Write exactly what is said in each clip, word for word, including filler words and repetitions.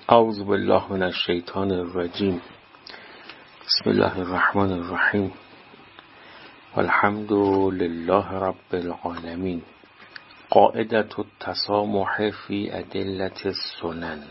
اعوذ بالله من الشیطان الرجیم. بسم الله الرحمن الرحیم. والحمد لله رب العالمین. قاعدة التسامح فی ادلة السنن.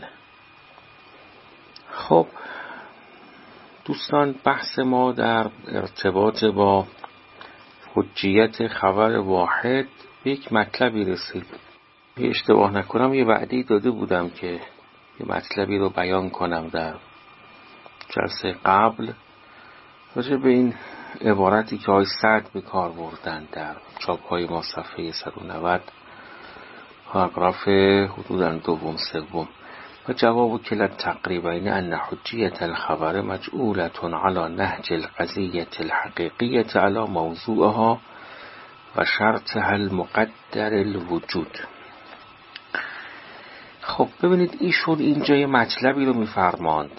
خب دوستان، بحث ما در ارتباط با حجیت خبر واحد به یک مطلبی رسید. به اشتباه نکنم یه وعده‌ای داده بودم که یه مطلبی رو بیان کنم در جلسه قبل راجع به این عبارتی که آقای سعد به کار بردن در چاپ‌های ما صفحه صد و نود پاراگراف حدوداً دوم سوم. و جواب کلا تقریبا این ان حجیت الخبر مجعولة على نهج القضیة الحقیقیة على موضوعها و شرطها المقدر الوجود. خب ببینید، ایشون اینجا یه مطلبی رو میفرماند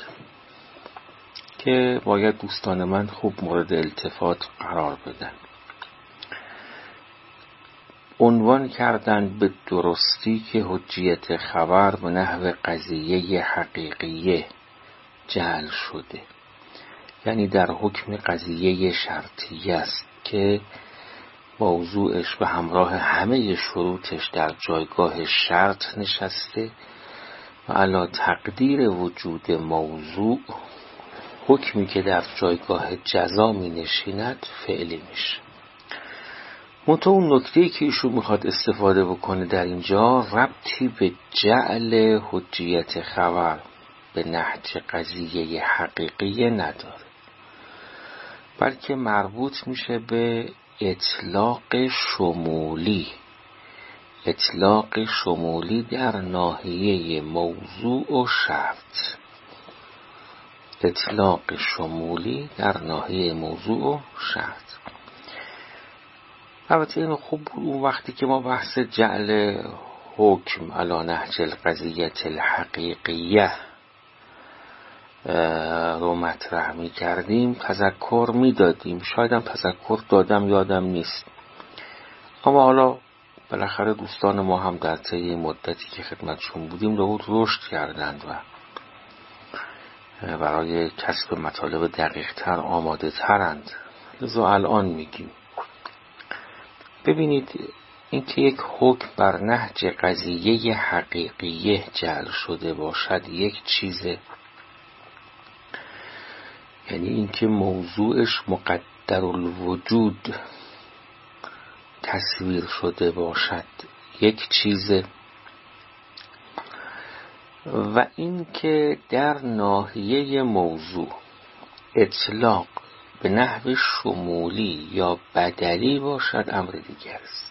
که باید دوستان من خوب مورد التفات قرار بدن. عنوان کردن به درستی که حجیت خبر به نحو قضیه حقیقیه جعل شده، یعنی در حکم قضیه شرطیه است که موضوعش به همراه همه شروطش در جایگاه شرط نشسته و علی تقدیر وجود موضوع حکمی که در جایگاه جزا می نشیند فعلی میشه. منتها اون نکته‌ای که ایشون میخواد استفاده بکنه در اینجا ربطی به جعل حجیت خبر به نهج قضیه حقیقیه نداره، بلکه مربوط میشه به اطلاق شمولی اطلاق شمولی در ناحیه موضوع و شرط اطلاق شمولی در ناحیه موضوع و شرط. البته اینو خوب بود اون وقتی که ما بحث جعل حکم علی نهج القضیة الحقیقیه رو مطرح می کردیم تذکر می دادیم. شاید هم تذکر دادم یادم نیست، اما حالا بالاخره دوستان ما هم در طی مدتی که خدمتشون بودیم لابد رشد کردند و برای کسب مطالب دقیق تر آماده ترند، لذا الان میگیم. ببینید، اینکه یک حکم بر نهج قضیه حقیقیه جعل شده باشد یک چیزه، یعنی اینکه موضوعش مقدر الوجود تصویر شده باشد یک چیزه، و اینکه در ناحیه موضوع اطلاق به نحو شمولی یا بدلی باشد امر دیگر است.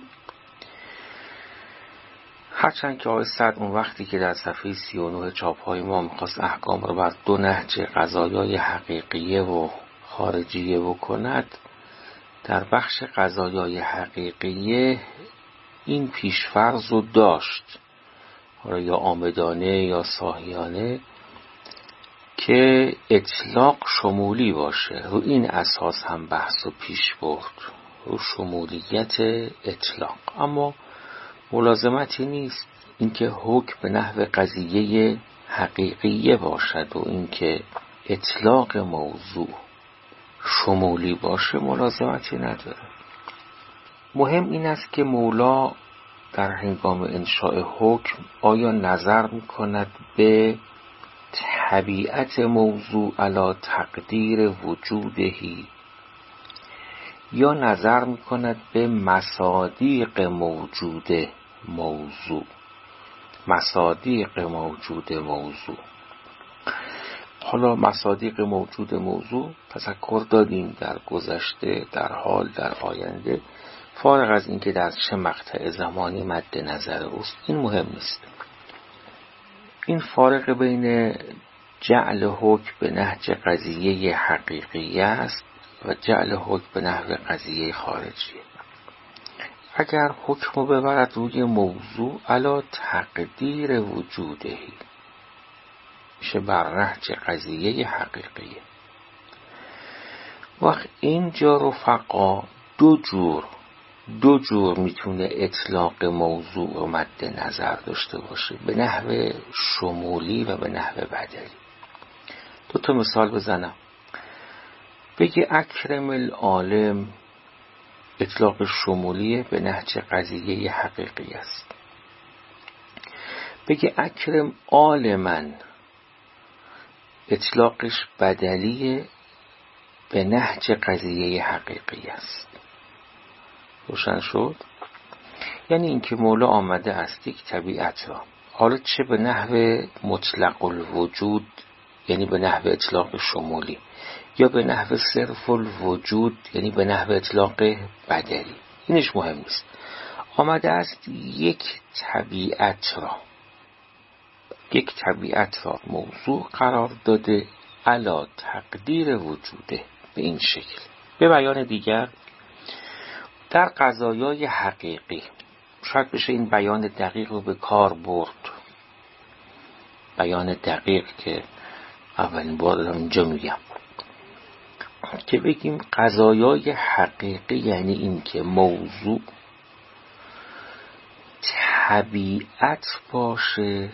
هرچند که آقای سعد اون وقتی که در صفحه سی و نه چاپ‌های ما می‌خواست احکام رو بر دو نهج قضایای حقیقیه و خارجیه بکند، در بخش قضایای حقیقیه این پیشفرض رو داشت، حالا یا آمدانه یا صاحیانه، که اطلاق شمولی باشه. رو این اساس هم بحث و پیش برد، رو شمولیت اطلاق. اما ملازمتی نیست اینکه حکم به نحو قضیه حقیقیه باشد و اینکه اطلاق موضوع شمولی باشه ملازمتی نداره. مهم این است که مولا در هنگام انشاء حکم آیا نظر می‌کند به طبیعت موضوع علی تقدیر وجودهی یا نظر می‌کند به مصادیق موجود موضوع مصادیق موجود موضوع. حالا مصادیق موجود موضوع تذکر دادیم در گذشته، در حال، در آینده، فارغ از اینکه در چه مقطع زمانی مد نظر اوست این مهم نیست. این فارق بین جعل حکم به نهج قضیه حقیقیه است و جعل حکم به نحو قضیه خارجیه. اگر حکم رو ببرد روی موضوع علی تقدیر وجودهی میشه بر نهج قضیه حقیقیه. وقت اینجا رفقا دو جور دو جور میتونه اطلاق موضوع رو مد نظر داشته باشه، به نحو شمولی و به نحو بدلی. دو تا مثال بزنم. بگی اکرم العالم اطلاق شمولیه، به نهج قضیه حقیقی است. بگی اکرم عالما اطلاقش بدلیه، به نهج قضیه حقیقی است. روشن شد؟ یعنی اینکه مولا آمده است یک طبیعت را، حالا چه به نحو مطلق الوجود یعنی به نحو اطلاق شمولی، یا به نحو صرف الوجود یعنی به نحو اطلاق بدلی، اینش مهم نیست. آمده است یک طبیعت را یک طبیعت را موضوع قرار داده علی تقدیر وجوده. به این شکل، به بیان دیگر، در قضایای حقیقی شاید بشه این بیان دقیق رو به کار برد، بیان دقیق که اولین بار دارم اینجا میگم، که بگیم قضایای حقیقی یعنی این که موضوع طبیعت باشه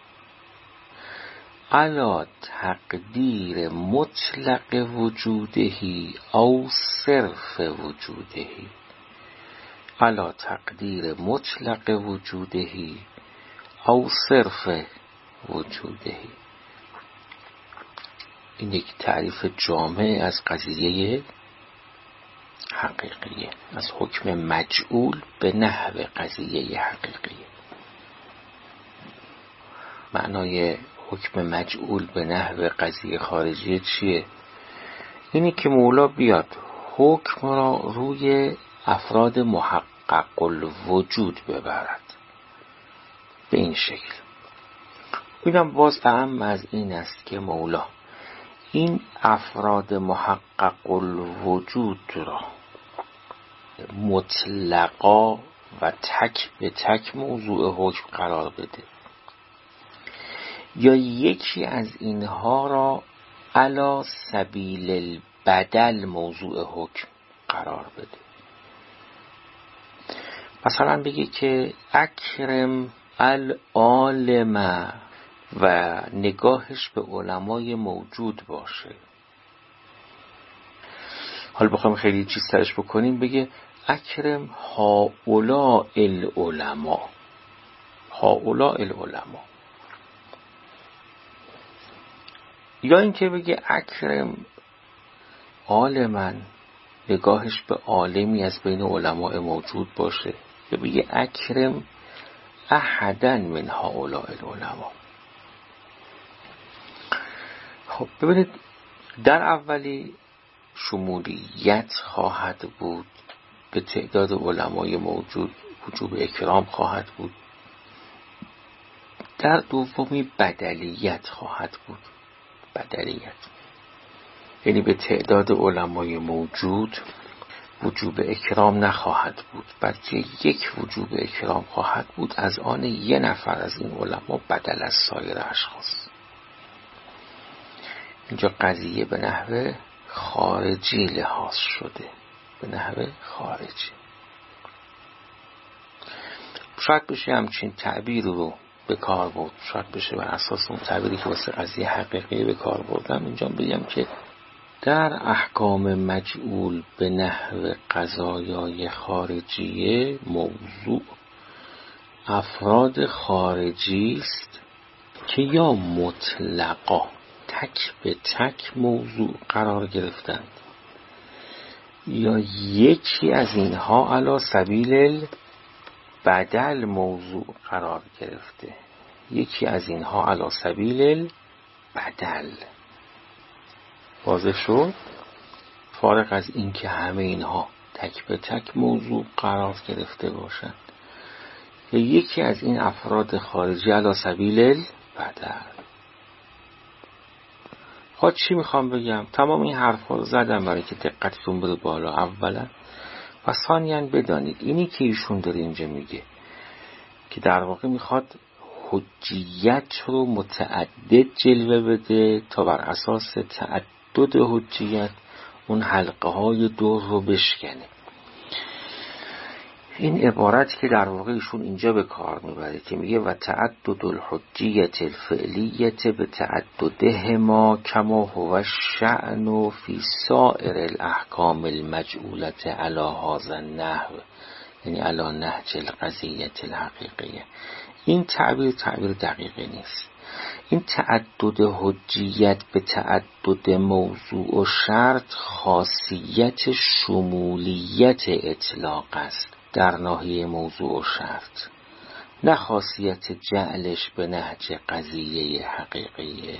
علی تقدیر مطلق وجودهی او صرف وجودهی، علی تقدیر مطلق وجودهی او صرف وجودهی. این یک تعریف جامع از قضیه حقیقیه، از حکم مجعول به نحو قضیه حقیقیه. معنای حکم مجعول به نحو قضیه خارجیه چیه؟ اینی که مولا بیاد حکم را روی افراد محقق الوجود ببرد به این شکل. اینم باز اهم از این است که مولا این افراد محقق الوجود را مطلقا و تک به تک موضوع حکم قرار بده، یا یکی از اینها را علی سبیل البدل موضوع حکم قرار بده. مثلا بگی که اکرم العالم و نگاهش به علمای موجود باشه. حالا بخوام خیلی چیز ترش بکنیم، بگه اکرم هؤلاء العلماء، هؤلاء العلماء. یا اینکه بگه اکرم عالما، نگاهش به عالمی از بین علماء موجود باشه، یا بگه اکرم احدا من هؤلاء العلماء. خب ببینید، در اولی شمولیت خواهد بود، به تعداد علمای موجود وجوب اکرام خواهد بود. در دومی بدلیت خواهد بود، بدلیت یعنی به تعداد علمای موجود وجوب اکرام نخواهد بود، بلکه یک وجوب اکرام خواهد بود از آن یه نفر از این علما بدل از سایر اشخاص. اینجا قضیه به نحو خارجی لحاظ شده، به نحو خارجی. شاید بشه همچین تعبیر رو به کار برد، شاید بشه بر اساس اون تعبیری که واسه قضیه حقیقی به کار بردم اینجا بگم که در احکام مجعول به نحو قضایای خارجیه موضوع افراد خارجی است که یا مطلقا تک به تک موضوع قرار گرفتند، یا یکی از اینها علی سبیل بدل موضوع قرار گرفته، یکی از اینها علی سبیل بدل. واضح شد؟ فارغ از این که همه اینها تک به تک موضوع قرار گرفته باشند، یا یکی از این افراد خارجی علی سبیل بدل. ها چی میخوام بگم؟ تمام این حرفا رو زدم برای که دقتتون بره بالا اولا، و ثانیاً بدانید اینی که ایشون داره اینجا میگه که در واقع میخواد حجیت رو متعدد جلوه بده تا بر اساس تعدد حجیت اون حلقه های دور رو بشکنه. این عبارتی که در واقع ایشون اینجا به کار میبره که میگه و تعدد الحجیت الفعلیت به تعدده ما کما هو الشأن فی سائر الاحکام المجعولت علی هذا النحو، یعنی علی نهج القضیت الحقیقیه. این تعبیر تعبیر دقیقی نیست. این تعدد حجیت به تعدد موضوع و شرط خاصیت شمولیت اطلاق است در ناحیه موضوع و شرط، نه خاصیت جعلش به نهج قضیه حقیقیه.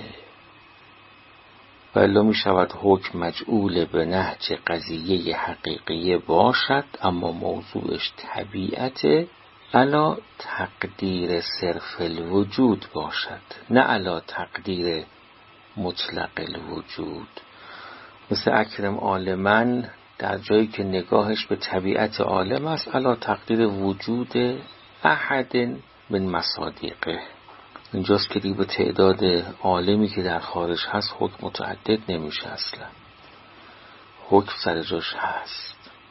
ولی می شود حکم مجعول به نهج قضیه حقیقیه باشد اما موضوعش طبیعت علا تقدیر صرف الوجود باشد، نه علا تقدیر مطلق الوجود. مثل اکرم عالماً در جایی که نگاهش به طبیعت عالم است علا تقدیر وجود احد من مصادیقه. اینجاست که دیگه به تعداد عالمی که در خارج هست حکم متعدد نمیشه، اصلا حکم سر جاش هست.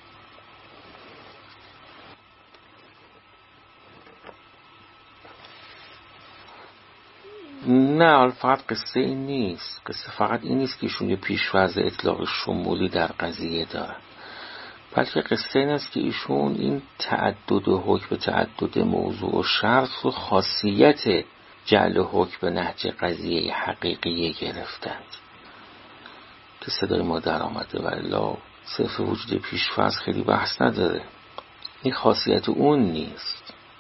نه فقط قصه این نیست، قصه فقط این نیست که ایشون یه پیش‌فرض اطلاق شمولی در قضیه دارن، بلکه قصه این است که ایشون این تعدد و حکم به تعدد موضوع و شرط و خاصیت جعل حکم به نهج قضیه حقیقیه گرفتند که صدای ما در آمده. ولی صرف وجود پیش‌فرض خیلی بحث نداره، این خاصیت اون نیست.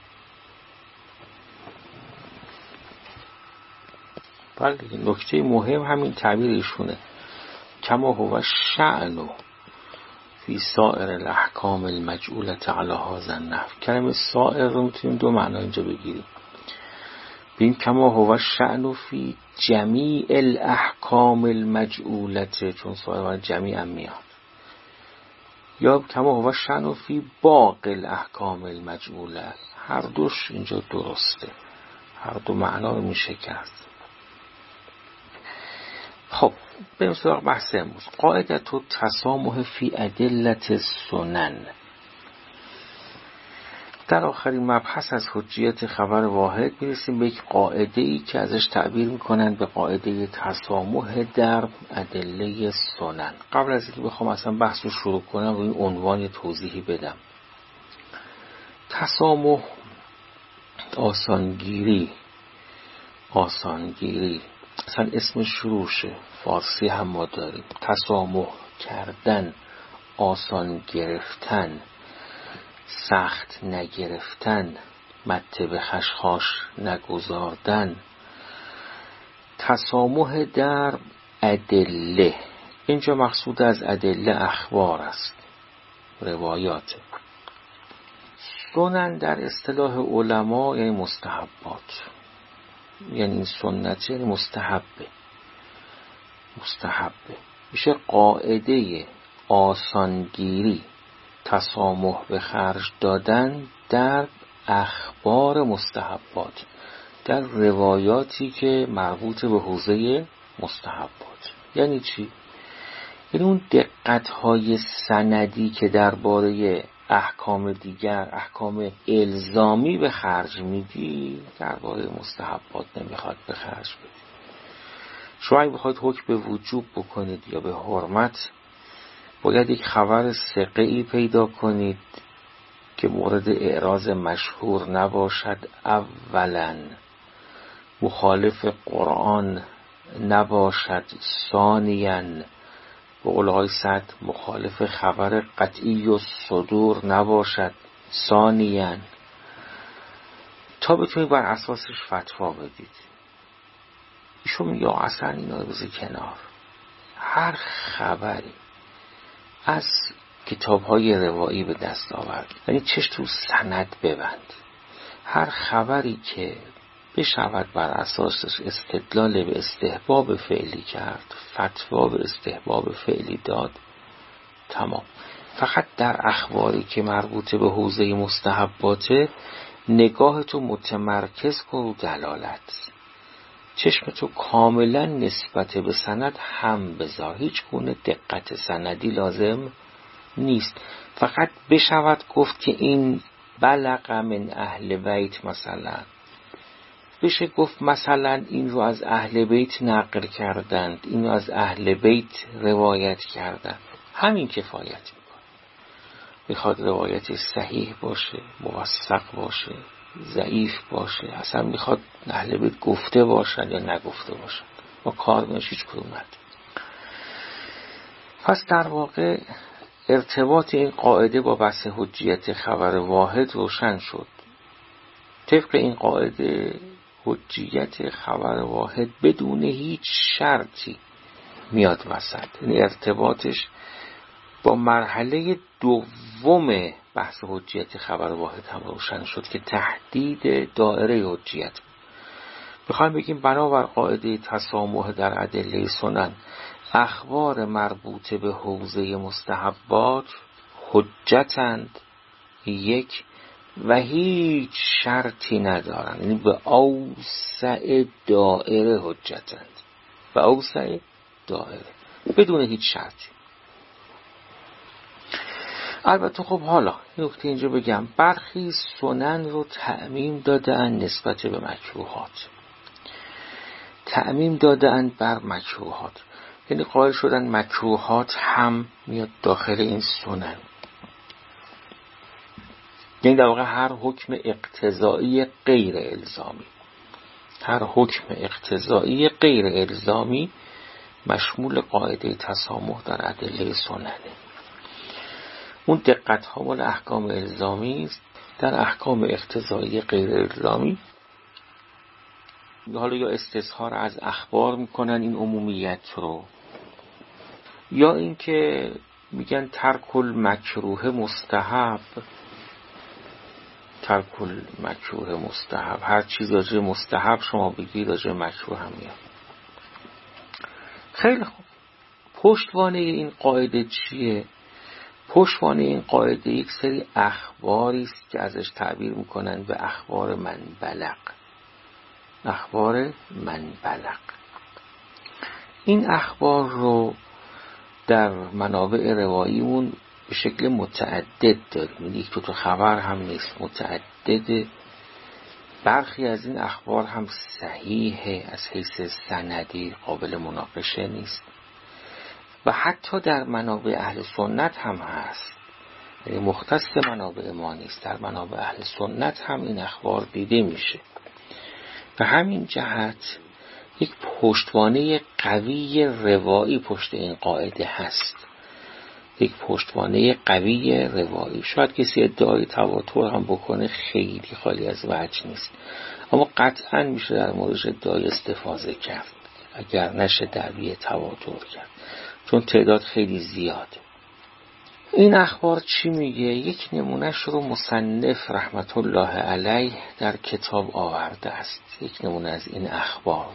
بله نکته مهم همین تعبیر ایشونه کما هو شأن فی سائر الاحکام المجعولت علی هذا النحو. کلمه سائر رو میتونیم دو معنا اینجا بگیریم، ببین کما هو شأن فی جمیع الاحکام المجعولت، چون سائر جمیع هم میاد، یا کما هو شأن فی باقی الاحکام المجعوله. هر دوش اینجا درسته، هر دو معنا رو میشه کرد. خب بریم سراغ بحث امروز. قاعدت و تسامح فی ادلت سنن. در آخرین مبحث از حجیت خبر واحد میرسیم به یک قاعده ای که ازش تعبیر میکنن به قاعده تسامح در ادله سنن. قبل از اینکه بخوام اصلا بحث رو شروع کنم روی این عنوان توضیحی بدم. تسامح آسانگیری آسانگیری اصلا اسم شروعشه، فارسی هم ما داریم تسامح کردن، آسان گرفتن، سخت نگرفتن، مته به خشخاش نگذاردن. تسامح در ادله، اینجا مقصود از ادله اخبار است، روایات. سنن در اصطلاح علما یعنی مستحبات، یعنی این سنت یعنی مستحبه مستحبه میشه قاعده آسانگیری، تسامح به خرج دادن در اخبار مستحبات، در روایاتی که مربوط به حوزه مستحبات. یعنی چی؟ یعنی اون دقت‌های سندی که درباره احکام دیگر، احکام الزامی به خرج میدی، درباره مستحبات نمیخواد به خرج بدی. شما اگه بخواید حکم به وجوب بکنید یا به حرمت، باید یک خبر ثقه‌ای پیدا کنید که مورد اعراض مشهور نباشد، اولا مخالف قرآن نباشد، ثانیاً به قول سعد مخالف خبر قطعی و صدور نباشد، ثانیاً تا بتونید بر اساسش فتوا بدید. ایشون میگه اصلا اینا رو بذار کنار، هر خبری از کتاب‌های روایی به دست آورد، یعنی چش تو سند ببند، هر خبری که بشود بر اساسش استدلال به استحباب فعلی کرد، فتوا به استحباب فعلی داد، تمام. فقط در اخباری که مربوط به حوزه مستحباته نگاهتو متمرکز کن رو دلالت، چشمتو کاملا نسبت به سند هم بذار، هیچ گونه دقت سندی لازم نیست، فقط بشود گفت که این بلغ من اهل بیت مثلا، بشه گفت مثلا این رو از اهل بیت نقل کردند، این رو از اهل بیت روایت کردند، همین کفایت میکنه. میخواد روایت صحیح باشه، موثق باشه، ضعیف باشه، اصلا میخواد اهل بیت گفته باشن یا نگفته باشن، با کار نمیشه هیچ کدوم نداره. پس در واقع ارتباط این قاعده با بحث حجیت خبر واحد روشن شد. طبق این قاعده حجیت خبر واحد بدون هیچ شرطی میاد وسط، یعنی ارتباطش با مرحله دوم بحث حجیت خبر واحد هم روشن شد که تحدید دایره حجیت. بخوایم بگیم بنابر قاعده تسامح در ادله سنن اخبار مربوط به حوزه مستحبات حجتند یک و هیچ شرطی ندارند، یعنی به اوسع دائره حجتند، به اوسع دائره بدون هیچ شرطی. البته خب حالا نکته اینجا بگم، برخی سنن رو تعمیم دادن نسبت به مکروهات، تعمیم دادن بر مکروهات، یعنی قائل شدن مکروهات هم میاد داخل این سنن. یعنی در واقع هر حکم اقتضایی غیر الزامی، هر حکم اقتضایی غیر الزامی مشمول قاعده تسامح در ادله سننه. اون دقت ها مال احکام الزامی است. در احکام اقتضایی غیر الزامی حالا یا استظهار از اخبار میکنن این عمومیت رو، یا اینکه میگن ترک المکروه مستحب، ترک المکروه مستحب، هر چیز راجع مستحب شما بگی راجع مکروه هم میاد. خیلی خوب، پشتوانه این قاعده چیه؟ پشتوانه این قاعده یک سری اخباری است که ازش تعبیر میکنن به اخبار من بلغ. اخبار من بلغ، این اخبار رو در منابع رواییمون به شکل متعدد داریم، یک تو تو خبر هم نیست، متعدد. برخی از این اخبار هم صحیحه، از حیث سندی قابل مناقشه نیست و حتی در منابع اهل سنت هم هست، یعنی مختص منابع ما نیست، در منابع اهل سنت هم این اخبار دیده میشه. و همین جهت یک پشتوانه قوی روایی پشت این قاعده هست، یک پشتوانه قوی روایی. شاید کسی ادعای تواتر هم بکنه، خیلی خالی از وجه نیست، اما قطعا میشه در موردش ادعای استفاضه کرد اگر نشه دعوی تواتر کرد، چون تعداد خیلی زیاده. این اخبار چی میگه؟ یک نمونهش رو مصنف رحمت الله علیه در کتاب آورده است، یک نمونه از این اخبار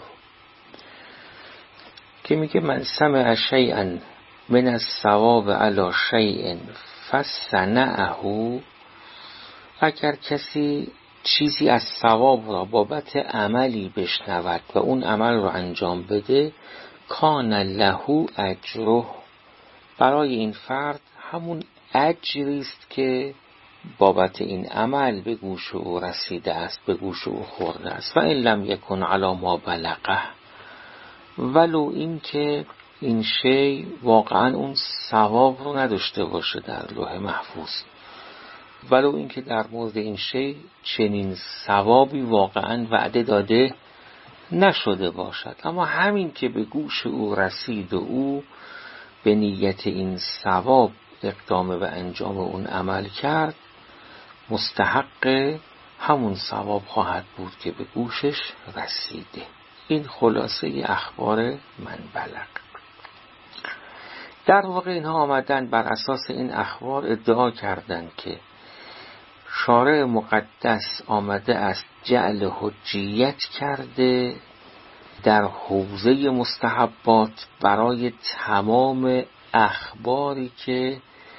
که میگه من سمع شیئا من الثواب علی شیء فصنعه، اگر کسی چیزی از ثواب را بابت عملی بشنود و اون عمل رو انجام بده، کان له اجره، برای این فرد همون اجری است که بابت این عمل به گوش او رسیده است، به گوش او خورده است. و این لم یکن علی ما بلغه، ولو این که این شی واقعا اون ثواب رو نداشته باشه در لوح محفوظ، ولو این که در مورد این شی چنین ثوابی واقعا وعده داده نشده باشد، اما همین که به گوش او رسید و او به نیت این ثواب اقدام به انجام اون عمل کرد، مستحق همون ثواب خواهد بود که به گوشش رسیده. این خلاصه اخبار من بلغ. در واقع اینها آمدن بر اساس این اخبار ادعا کردند که شارع مقدس آمده است جعل حجیت کرده در حوزه مستحبات برای تمام اخباری که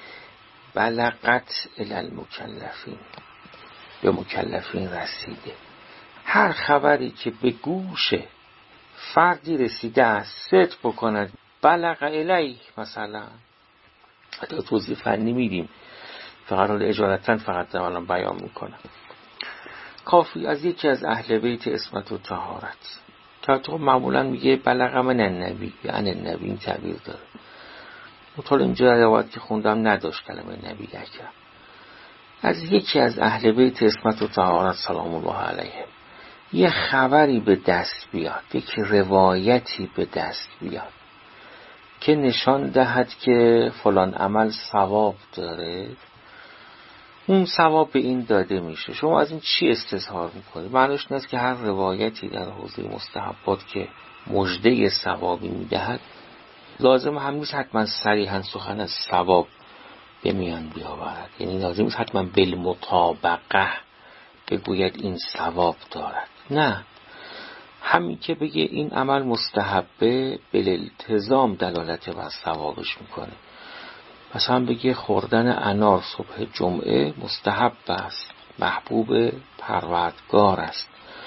بلغت الی المکلفین، به مکلفین رسیده. هر خبری که به گوش فردی رسیده است صدق بکند، بلغ الیه، مثلا حتی توضیح فنی میدیم فقط حال اجالتا فقط دارم الان بیان میکنم. کافی از یکی از اهل بیت عصمت و طهارت که تو معمولا میگه بلغ من النبی، یعنی النبی این تعبیر داره. مطال اینجا روایت که خوندم نداشت کلمه نبی اکرم. از یکی از اهل بیت عصمت و طهارت سلام الله علیهم یه خبری به دست بیاد، یک روایتی به دست بیاد که نشان دهد که فلان عمل ثواب داره، اون ثواب به این داده میشه. شما از این چی استظهار میکنید؟ معنیش این است که هر روایتی در حوزه مستحبات که مژده ثوابی میدهد لازم هم نیست حتما صریحا سخن از ثواب به میان بیاورد، یعنی لازم نیست حتما بالمطابقه بگوید این ثواب دارد. نه، همین که بگه این عمل مستحبه بالالتزام دلالت بر ثوابش میکنه. مثلا بگه خوردن انار صبح جمعه مستحب است، محبوب پروردگار است،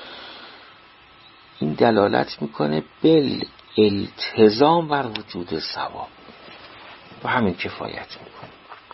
این دلالت میکنه بالالتزام بر وجود ثواب و همین کفایت میکنه.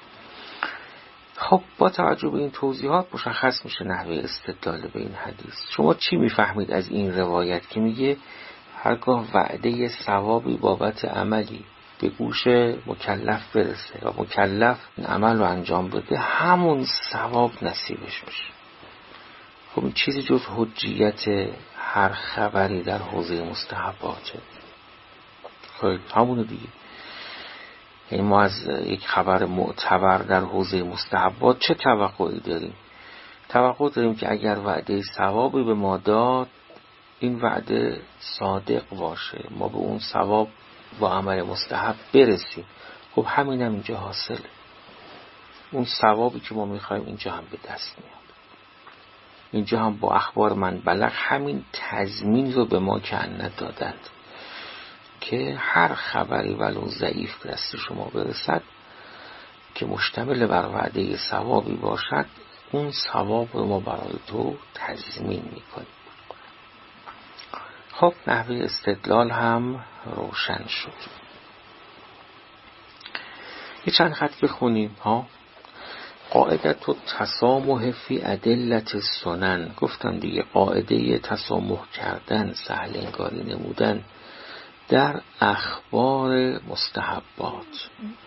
خب با توجه به این توضیحات مشخص میشه نحوه استدلال به این حدیث. شما چی میفهمید از این روایت که میگه هرگاه وعده ثوابی بابت عملی به گوش مکلف برسه و مکلف این عمل رو انجام بده همون ثواب نصیبش میشه؟ خب این چیزی جز حجیت هر خبری در حوزه مستحباته. خب همونه دیگه. یعنی ما از یک خبر معتبر در حوزه مستحبات چه توقعی داریم؟ توقع داریم که اگر وعده ثوابی به ما داد این وعده صادق باشه، ما به اون ثواب با عمل مستحب برسیم. خب همین هم اینجا حاصله، اون ثوابی که ما میخوایم اینجا هم به دست میاد. اینجا هم با اخبار من بلغ همین تضمین رو به ما کنت دادند که هر خبری ولو ضعیف دست شما برسد که مشتمل بر وعده ثوابی باشد، اون ثواب رو ما برای تو تضمین میکنیم. خب نحوه استدلال هم روشن شد. یه چند خط بخونیم ها. قاعدت و تسامح فی ادلت سنن، گفتم دیگه قاعده تسامح کردن، سهل انگاری نمودن در اخبار مستحبات.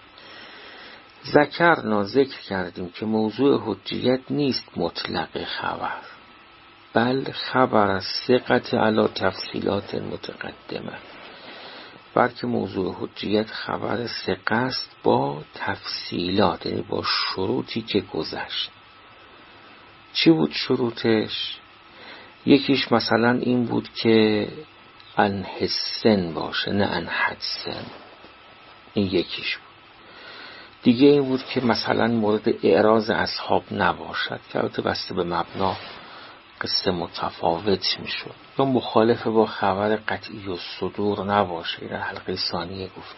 ذکرنا ذکر کردیم که موضوع حجیت نیست مطلق خبر، بل خبر از ثقت علی تفصیلات متقدمه، بلکه موضوع حجیت خبر ثقه است با تفصیلات، یعنی با شروطی که گذشت. چی بود شروطش؟ یکیش مثلا این بود که ان حسن باشه نه ان حدسن، این یکیش بود. دیگه این بود که مثلا مورد اعراض اصحاب نباشد، که البته بسته به مبنا قصه متفاوت میشد، یا مخالف با خبر قطعی و صدور نباشه، این حلقه ثانیه گفته.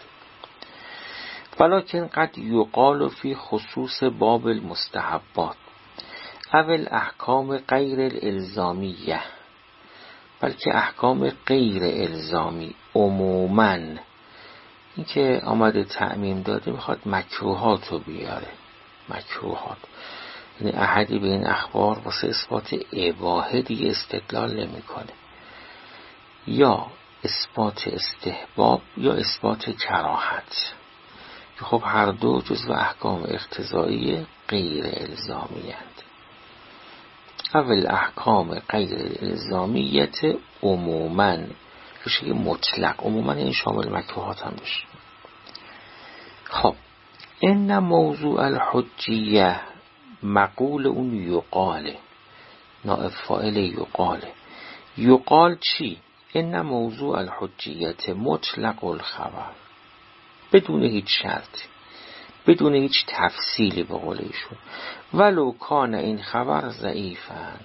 ولکن قد یقال فی خصوص باب المستحبات اول احکام غیر الالزامیه، بلکه احکام غیر الزامی عموماً، این که آمده تعمیم داده میخواد مکروهات رو بیاره. مکروهات یعنی احدی به این اخبار واسه اثبات اباحه دیگه استدلال نمی کنه، یا اثبات استحباب یا اثبات کراهت، که خب هر دو جزو احکام اقتضایی غیر الزامی هستند. اول احکام غیر الزامیت عموماً که مطلق، عموماً این شامل مکروهات هم میشه. خب این موضوع الحجیه مقول اون یقاله، نائب فاعل یقاله. یقال چی؟ این موضوع الحجیت مطلق الخبر، بدون هیچ شرط، بدون هیچ تفصیلی به قول ایشون. ولو کان این خبر ضعیفن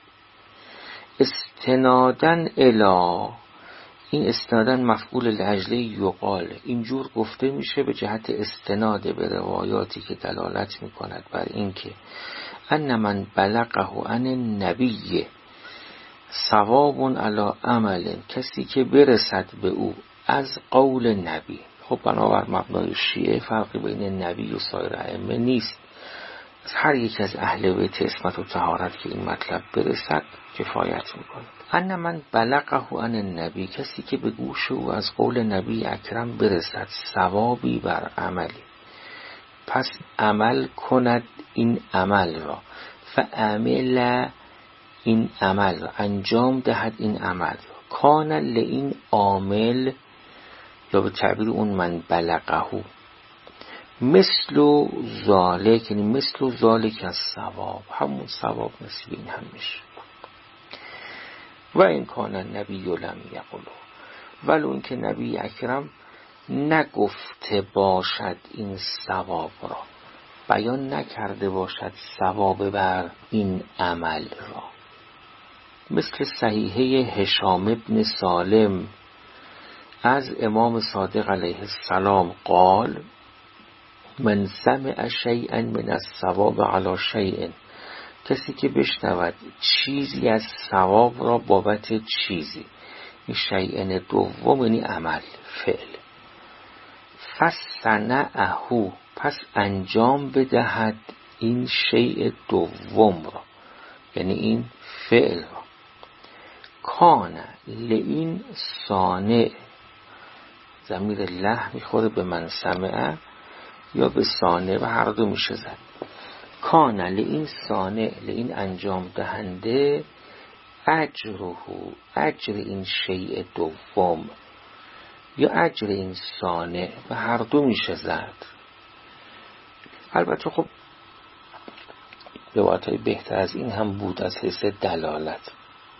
استنادن الی، این استنادن مفعول لاجل یقال، اینجور گفته میشه به جهت استناد به روایاتی که دلالت میکند بر اینکه ان من بلغه عن النبی ثواب علی عمل، کسی که برسد به او از قول نبی. خب بنابر مبنای شیعه فرقی بین نبی و سایر ائمه نیست، از هر یک از اهل بیت عصمت و طهارت که این مطلب برسد کفایت میکنه. ان من بلغه عن النبی، کسی که به گوش او از قول نبی اکرم برسد ثوابی بر عملی، پس عمل کند این عمل را، فعمل این عمل را، انجام دهد این عمل را، کان لئین عامل، یا به تعبیر اون من بلغه، مثل ذالک، یعنی مثل ذالک از ثواب، همون ثواب نصیب این هم میشه. و این کان نبی لم یقله، ولو اون که نبی اکرم نگفته باشد این ثواب را، بیان نکرده باشد ثواب بر این عمل را. مثل صحیحه هشام ابن سالم از امام صادق علیه السلام قال من سمع شیئا من الثواب علی شیء، کسی که بشنود چیزی از ثواب را بابت چیزی، این شیئن دوم یعنی عمل، فعل، فصنعه، پس انجام بدهد این شیء دوم را، یعنی این فعل را، کان لئین صانع، ضمیر له میخوره به من سمعه یا به صانع و هر دو میشه زد. کان لئین صانع، لئین انجام دهنده، اجره، اجر این شیء دوم یا اجر این صانع و هر دو میشه زد. البته خب روایت‌های بهتر از این هم بود از حیث دلالت.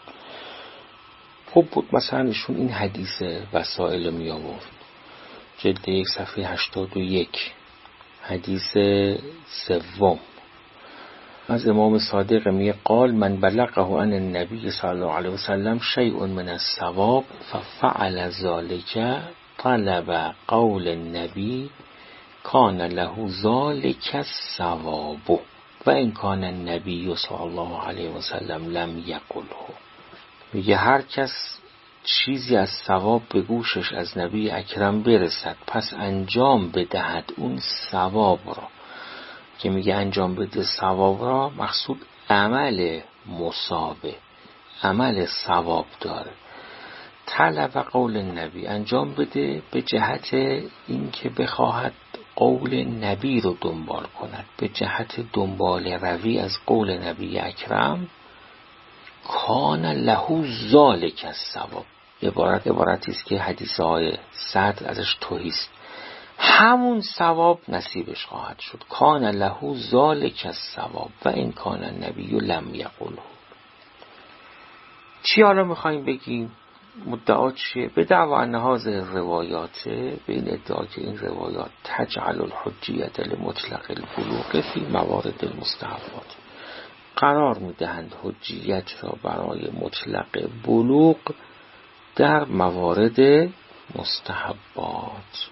خب بود مثلا ایشون این حدیث وسائل می آورد، جلد یک صفحه هشتاد و یک، حدیث سوم از امام صادق می قال من بلغه عن النبی صلی الله علیه وسلم شیء من الثواب ففعل ذلك طلب قول النبی کان له ذلك الثواب و این کان النبی صلی الله علیه وسلم لم یقله. میگه هر کس چیزی از ثواب به گوشش از نبی اکرم برسد پس انجام بدهد اون ثواب را، که میگه انجام بده ثواب را مقصود عمل مصابه، عمل ثواب داره. طلب قول نبی، انجام بده به جهت این که بخواهد قول نبی رو دنبال کند، به جهت دنبال روی از قول نبی اکرم. کان له ذلک الثواب، عبارت عبارتی است که حدیث های صدر ازش توهیست، همون ثواب نصیبش خواهد شد. کان له ذلک الثواب و این کان النبی لم یقله. چی حالا میخوایم بگیم؟ مدعا چیه؟ به دعوا ان هذه الروایات، به این ادعا که این روایات تجعل الحجیت لمطلق البلوغ فی موارد المستحبات، قرار میدهند حجیت را برای مطلق بلوغ در موارد مستحبات.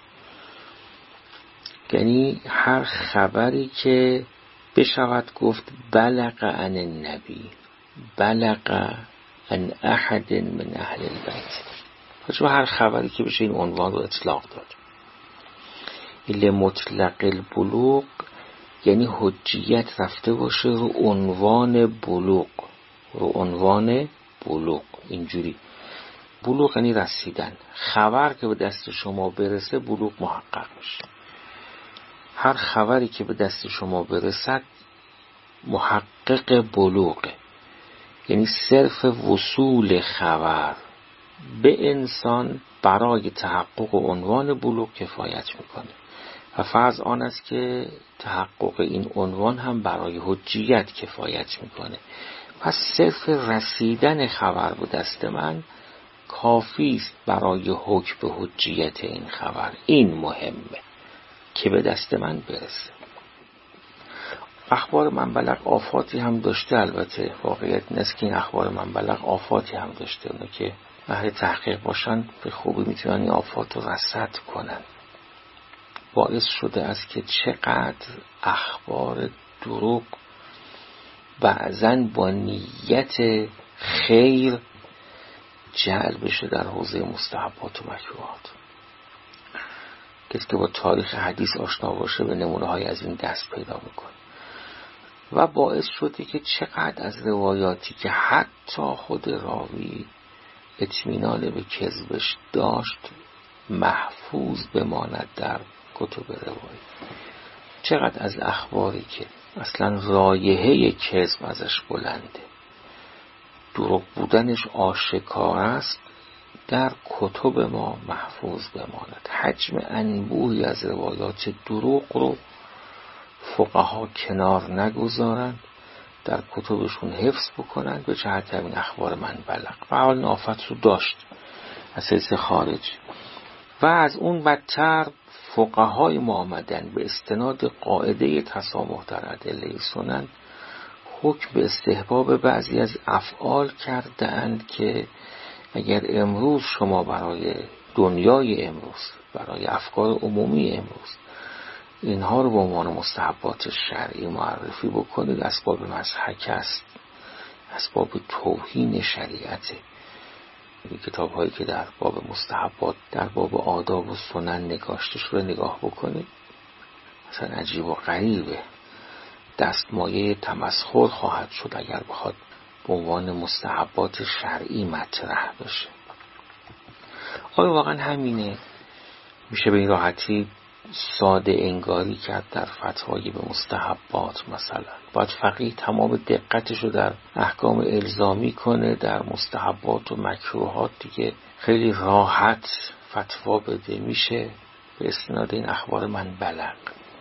یعنی هر خبری که بشود گفت بلغ عن النبی، بلغ عن احد من اهل البیت، پس هر خبری که بشه این عنوان رو اطلاق داد. اله مطلق البلوغ یعنی حجیت رفته باشه رو عنوان بلوغ، رو عنوان بلوغ. اینجوری بلوغ یعنی رسیدن، خبر که به دست شما برسه بلوغ محقق میشه. هر خبری که به دست شما برسد محقق بلوغه، یعنی صرف وصول خبر به انسان برای تحقق عنوان بلوغ کفایت میکنه و فرض آن است که تحقق این عنوان هم برای حجیت کفایت میکنه. پس صرف رسیدن خبر به دست من کافی است برای حکم به حجیت این خبر. این مهمه که به دست من برسه. اخبار من بلغ آفاتی هم داشته، البته واقعیت نیست که این اخبار من بلغ آفاتی هم داشته، اونه که اهل تحقیق باشن به خوبی میتونن این آفات رو رصد کنن. باعث شده است که چقدر اخبار دروغ بعضن با نیت خیر جعل بشه در حوزه مستحبات و مکروهات. کسی که با تاریخ حدیث آشنا باشه به نمونه های از این دست پیدا میکنه. و باعث شده که چقدر از روایاتی که حتی خود راوی اطمینان به کذبش داشت محفوظ بماند در کتب روایی. چقدر از اخباری که اصلا رایحه کذب ازش بلنده، دروغ بودنش آشکار است، در کتب ما محفوظ بماند. حجم انبوهی از روایات دروغ رو فقها کنار نگذارند، در کتبشون حفظ بکنند به جهت همین اخبار من بلغ. و حال آفت رو داشت از حیث خارج. و از اون بدتر فقهای ما آمدن به استناد قاعده تسامح در ادله سنن حکم به استحباب بعضی از افعال کرده اند که اگر امروز شما برای دنیای امروز، برای افکار عمومی امروز اینها رو به عنوان مستحبات شرعی معرفی بکنید، اسباب مضحک است، اسباب توهین شریعته. کتاب هایی که در باب مستحبات، در باب آداب و سنن نگاشته شده نگاه بکنید، مثلا عجیب و غریبه، دستمایه تمسخر خواهد شد اگر بخواد به عنوان مستحبات شرعی مطرح بشه. آیا واقعا همینه؟ میشه به این راحتی ساده انگاری کرد در فتوای به مستحبات؟ مثلا باید فقیه تمام دقتش رو در احکام الزامی کنه، در مستحبات و مکروهات دیگه خیلی راحت فتوا بده؟ میشه به استناد این اخبار من بلغ.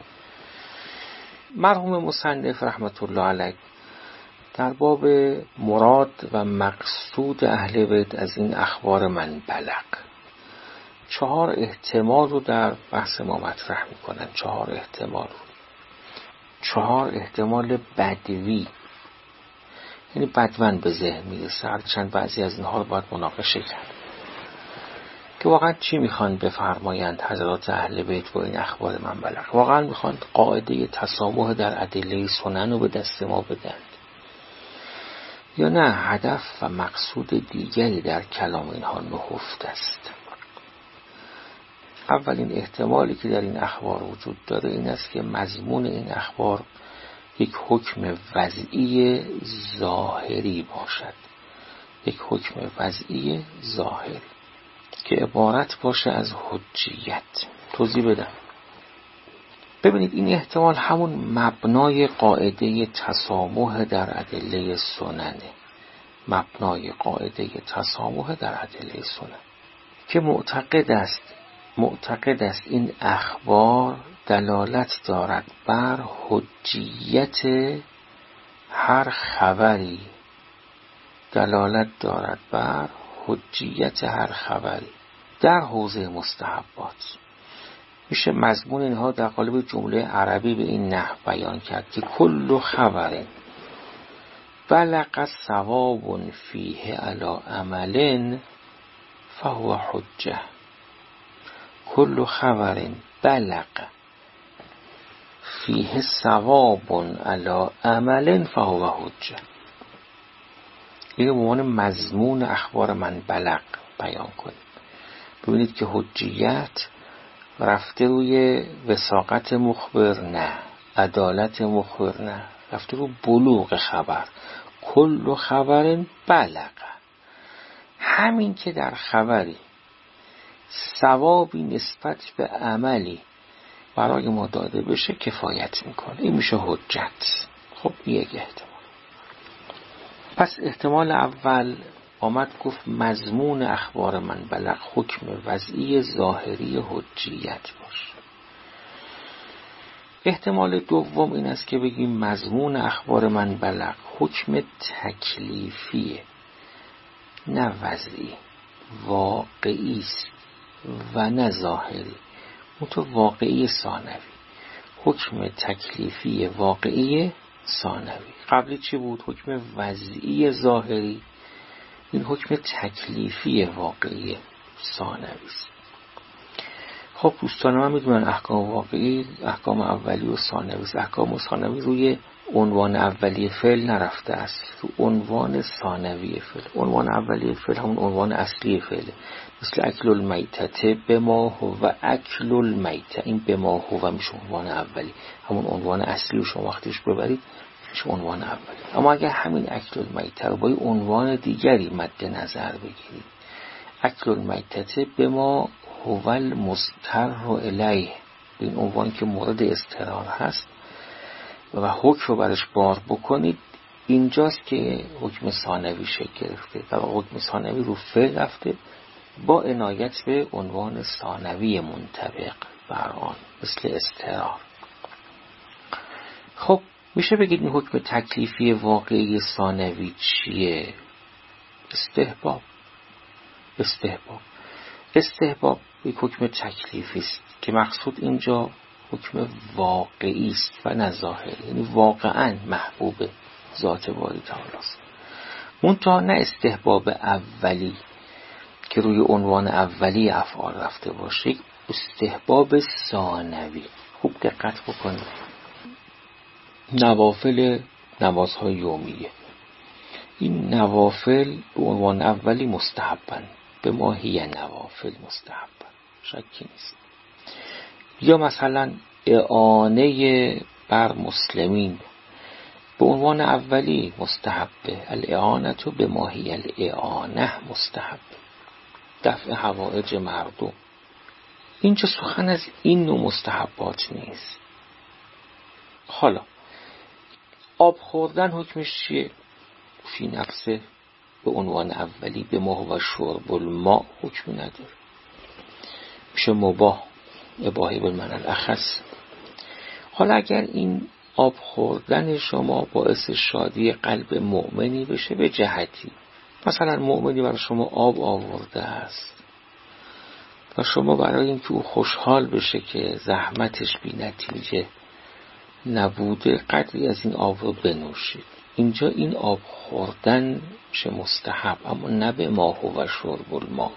مرحوم مصنف رحمت الله علیه در باب مراد و مقصود اهل بیت از این اخبار من بلغ چهار احتمال رو در بحث ما مطرح میکنن. چهار احتمال رو. چهار احتمال بدوی، یعنی بدون به ذهن میرسه، هرچند بعضی از اینها رو باید مناقشه کرد که واقعا چی میخوان بفرمایند حضرات اهل بیت با این اخبار من بلغ. واقعا میخوان قاعده تسامح در ادله سنن رو به دست ما بدن یا نه هدف و مقصود دیگری در کلام اینها نهفته است؟ اولین احتمالی که در این اخبار وجود داره این است که مضمون این اخبار یک حکم وضعی ظاهری باشد، یک حکم وضعی ظاهری که عبارت باشه از حجیت. توضیح بدم. ببینید این احتمال همون مبنای قاعده تسامح در ادله سننه، مبنای قاعده تسامح در ادله سنن که معتقد است معتقد است این اخبار دلالت دارد بر حجیت هر خبری، دلالت دارد بر حجیت هر خبری در حوزه مستحبات. میشه مضمون اینها در قالب جمله عربی به این نحو بیان کرد که کل خبر بلغ ثواب فیه علی عمل فهو حجه. کل خبر بلغ فیه ثواب علی عمل فهو حجه. این به عنوان مضمون اخبار من بلغ بیان کنید. ببینید که حجیت رفته روی وثاقت مخبر نه، عدالت مخبر نه، رفته رو بلوغ خبر. کل خبر بلغ، همین که در خبری ثوابی نسبت به عملی برای ما داده بشه کفایت میکنه، این میشه حجت. خب یک احتمال. پس احتمال اول آمد گفت مضمون اخبار من بلغ حکم وضعی ظاهری حجیت باشه. احتمال دوم این است که بگیم مضمون اخبار من بلغ حکم تکلیفیه، نه وضعی، واقعی است و نه ظاهری، متو واقعی ثانوی. حکم تکلیفی واقعی ثانوی. قبلی چی بود؟ حکم وضعی ظاهری. این حکم تکلیفی واقعی ثانوی است. خب دوستان من میدونن احکام واقعی احکام اولی و ثانوی است. احکام ثانوی روی عنوان اولی فعل نرفته است، رو عنوان ثانوی فعل. عنوان اولی فعل همون عنوان اصلی فعله، مثل اکل المیتته بما هو اکل المیته. این بما هو میشه عنوان اولی، همون عنوان اصلی رو شما وقتش ببرید میشه عنوان اولی. اما اگر همین اکل المیته رو با عنوان دیگری مد نظر بگیرید، اکل المیته به ما هو المضطر الیه، به این عنوان که مورد اضطرار هست و حکم رو برش بار بکنید، اینجاست که حکم ثانوی شکل گرفته و حکم ثانوی رو فعل رفته با عنایت به عنوان ثانوی منطبق بر آن، مثل اضطرار. خب میشه بگید این حکم تکلیفی واقعی ثانوی چیه؟ استحباب. استحباب استحباب یک حکم تکلیفی است که مقصود اینجا حکم واقعی است و نه ظاهری، یعنی واقعا محبوب ذات باری تعالی است. منتها نه استحباب اولی که روی عنوان اولی افعال رفته باشه، استحباب ثانوی. خوب دقت بکنید. نوافل نمازهای یومیه، این نوافل به عنوان اولی مستحبن، به ما هی نوافل مستحبن، شکی نیست. یا مثلا اعانه بر مسلمین به عنوان اولی مستحبه، الاعانه به ما هی الاعانه مستحب، دفع حوائج مردم. اینجا سخن از این نوع مستحبات نیست. حالا آب خوردن حکمش چیه؟ فی نفسه به عنوان اولی به ما و شرب الماء حکم نداره، میشه مباح، اباحی بالمعنی الاخص. حالا اگر این آب خوردن شما باعث شادی قلب مؤمنی بشه به جهتی، مثلا مؤمنی برای شما آب آورده است و شما برای اینکه او خوشحال بشه که زحمتش بی نتیجه نبوده قدری از این آب رو بنوشید، اینجا این آب خوردن میشه مستحب، اما نه به ما هو شرب الماء.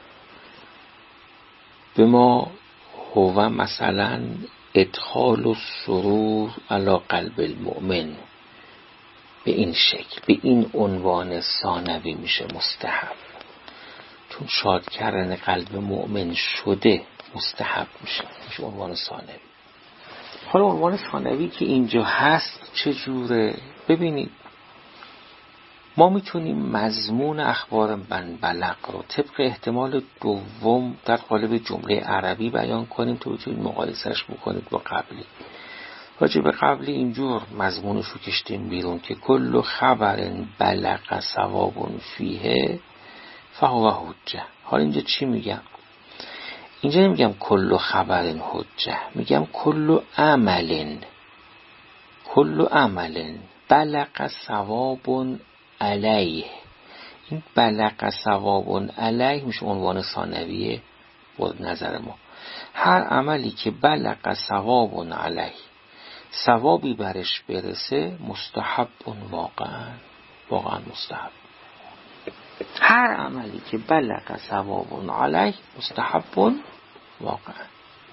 به ما هو مثلا ادخال السرور علی قلب المؤمن، به این شکل، به این عنوان ثانوی میشه مستحب، چون شاد کردن قلب مؤمن شده مستحب میشه، میشه عنوان ثانوی. حالا عنوان ثانوی که اینجا هست چجوره؟ ببینید، ما میتونیم مضمون اخبار من بلغ رو طبق احتمال دوم در قالب جمله عربی بیان کنیم تا بتونید مقایسهش بکنید با قبلی. راجع به قبلی اینجور مضمونش رو کشتیم بیرون که کل خبر بلغ ثواب فیه فهو حجه. حالا اینجا چی میگم؟ اینجا نمیگم کل خبر حجه، میگم کل عمل، کل عمل بلغ ثواب علیه. این بلغ ثواب علیه میشه عنوان ثانویه با نظر ما. هر عملی که بلغ ثواب علیه، ثوابی برش برسه، مستحب واقعا، واقعا مستحب. هر عملی که بلغ ثواب علیه مستحب واقعا.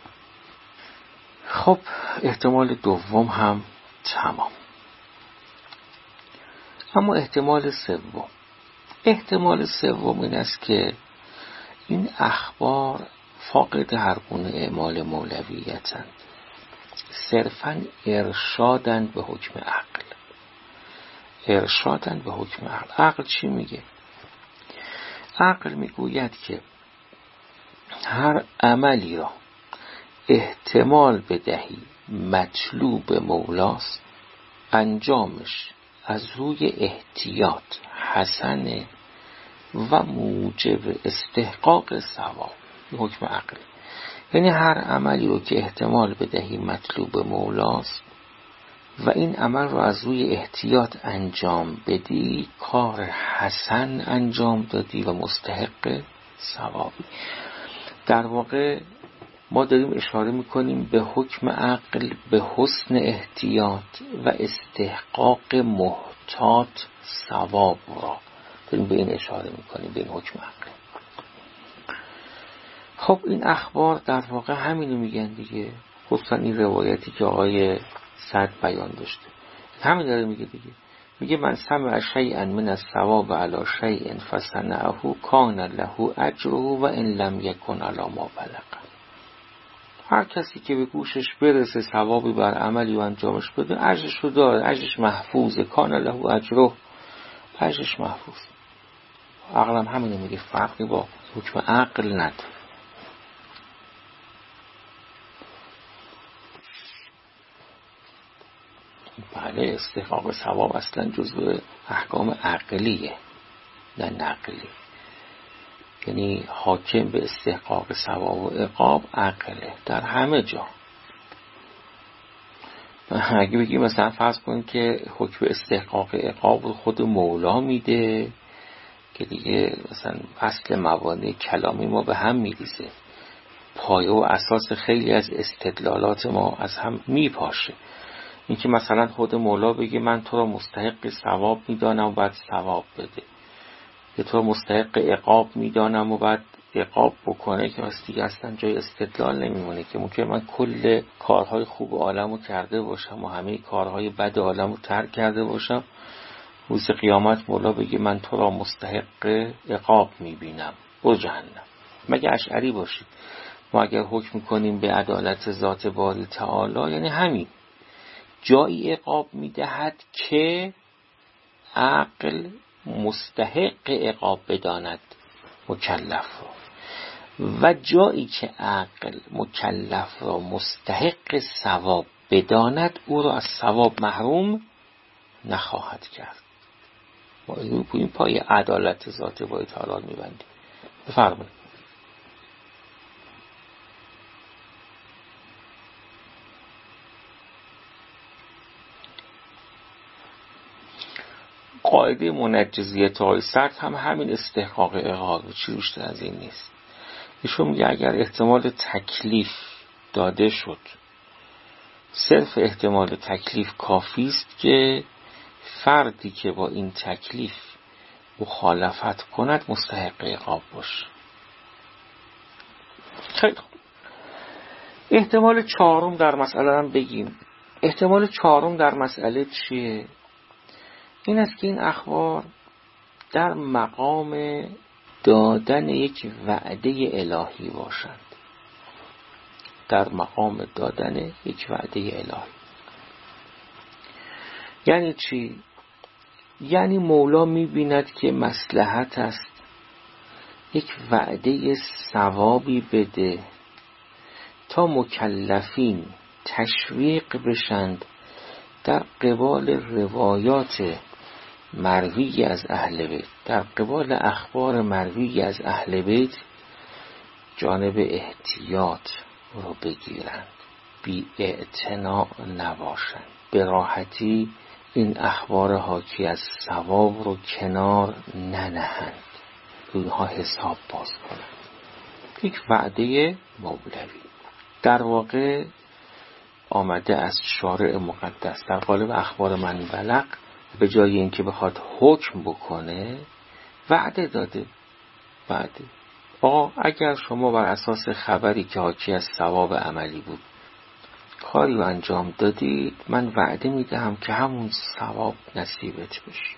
خب احتمال دوم هم تمام. اما احتمال سوم، احتمال سوم این است که این اخبار فاقد هر گونه اعمال مولویتند، صرفاً ارشادند به حکم عقل. ارشادند به حکم عقل. عقل چی میگه؟ عقل میگوید که هر عملی را احتمال بدهی مطلوب مولاست، انجامش از روی احتیاط حسن و موجب استحقاق ثواب. این حکم عقل. یعنی هر عملی رو که احتمال بدهی مطلوب مولاست و این عمل رو از روی احتیاط انجام بدی، کار حسن انجام دادی و مستحق ثوابی. در واقع ما داریم اشاره میکنیم به حکم عقل، به حسن احتیاط و استحقاق محتاط ثواب را داریم به این اشاره میکنیم، به این حکم عقل. خب این اخبار در واقع همینو میگن دیگه، خصوصا این روایتی که آقای سعد بیان داشته همین داره میگه دیگه. میگه من سمع شیئا من الثواب علی شیء فصنعه کان له اجره و ان لم یکن علی ما بلغ. هر کسی که به گوشش برسه ثوابی بر عملی و انجامش بده اجرش رو داره، اجرش محفوظه. کان له اجره، اجرش محفوظ. عقلم همینه میگه، فرقی با حکم عقل نداره. بله، استحقاق ثواب اصلا جزء احکام عقلیه نه نقلی. یعنی حاکم به استحقاق ثواب و عقاب عقله در همه جا. اگه بگیم مثلا فرض کنید که حکم استحقاق عقاب رو خود مولا میده که دیگه مثلا اصل موانع کلامی ما به هم میریزه، پایه و اساس خیلی از استدلالات ما از هم میپاشه. این که مثلا خود مولا بگه من تو را مستحق ثواب میدانم و بعد ثواب بده، که تو را مستحق عقاب میدانم و بعد عقاب بکنه، که مثلا دیگه اصلا جای استدلال نمیمونه. که ممکنه من کل کارهای خوب عالم رو کرده باشم و همه کارهای بد عالم رو ترک کرده باشم، روز قیامت مولا بگه من تو را مستحق عقاب میبینم، برو جهنم. مگه اشعری باشید ما اگر حکم کنیم به عدالت ذات باری تعالی، یعنی همین جایی عقاب میدهد که عقل مستحق عقاب بداند مکلف را، و جایی که عقل مکلف را مستحق ثواب بداند او را از ثواب محروم نخواهد کرد. ما این پای عدالت ذات باری تعالی میبندیم. بفرمایید. قاعده منجزیت های سرد هم همین استحقاق عقاب، چی روشتر از این نیست. ایشون میگه اگر احتمال تکلیف داده شد، صرف احتمال تکلیف کافی است که فردی که با این تکلیف مخالفت کند مستحق عقاب باشه. خیلی خوب. احتمال چهارم در مسئله هم بگیم. احتمال چهارم در مسئله چیه؟ این است که این اخبار در مقام دادن یک وعده الهی باشند. در مقام دادن یک وعده الهی. یعنی چی؟ یعنی مولا می‌بیند که مصلحت است یک وعده ثوابی بده تا مکلفین تشویق بشند در قبال روایات مروی از اهل بیت، در قبال اخبار مروی از اهل بیت جانب احتیاط رو بگیرند، بی اعتناء نباشند، به راحتی این اخبار حاکی از ثواب رو کنار ننهند، اونها حساب باز کنند. یک وعده مولوی در واقع آمده از شارع مقدس در قالب اخبار من بلغ، به جای اینکه بخواد حکم بکنه وعده داده. وعده آقا اگر شما بر اساس خبری که حاکی از ثواب عملی بود کاری رو انجام دادید، من وعده میدهم که همون ثواب نصیبت بشه.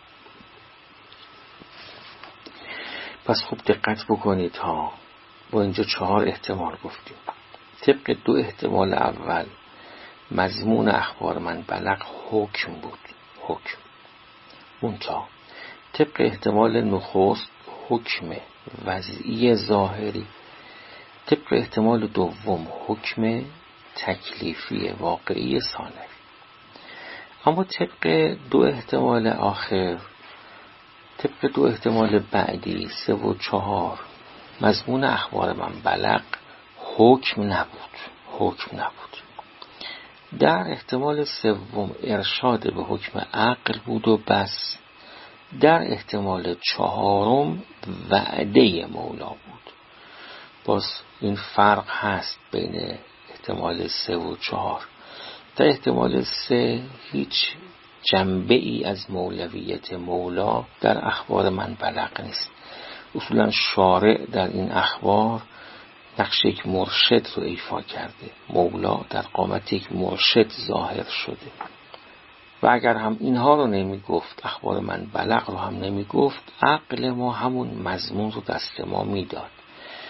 پس خوب دقت بکنید ها. با اینجا چهار احتمال گفتیم. طبق دو احتمال اول مضمون اخبار من بلغ حکم بود، حکم. منتها طبق احتمال نخست حکم وضعی ظاهری، طبق احتمال دوم حکم تکلیفی واقعی ثانوی. اما طبق دو احتمال آخر، طبق دو احتمال بعدی سه و چهار، مضمون اخبار من بلغ حکم نبود، حکم نبود. در احتمال سوم ارشاد به حکم عقل بود و بس. در احتمال چهارم وعده مولا بود. باز این فرق هست بین احتمال سه و چهار. در احتمال سه هیچ جنبه ای از مولویت مولا در اخبار من بلغ نیست. اصولا شارع در این اخبار نقش یک مرشد رو ایفا کرده. مولا در قامت یک مرشد ظاهر شده و اگر هم اینها رو نمی گفت، اخبار من بلغ رو هم نمی گفت، عقل ما همون مضمون رو دست ما می داد.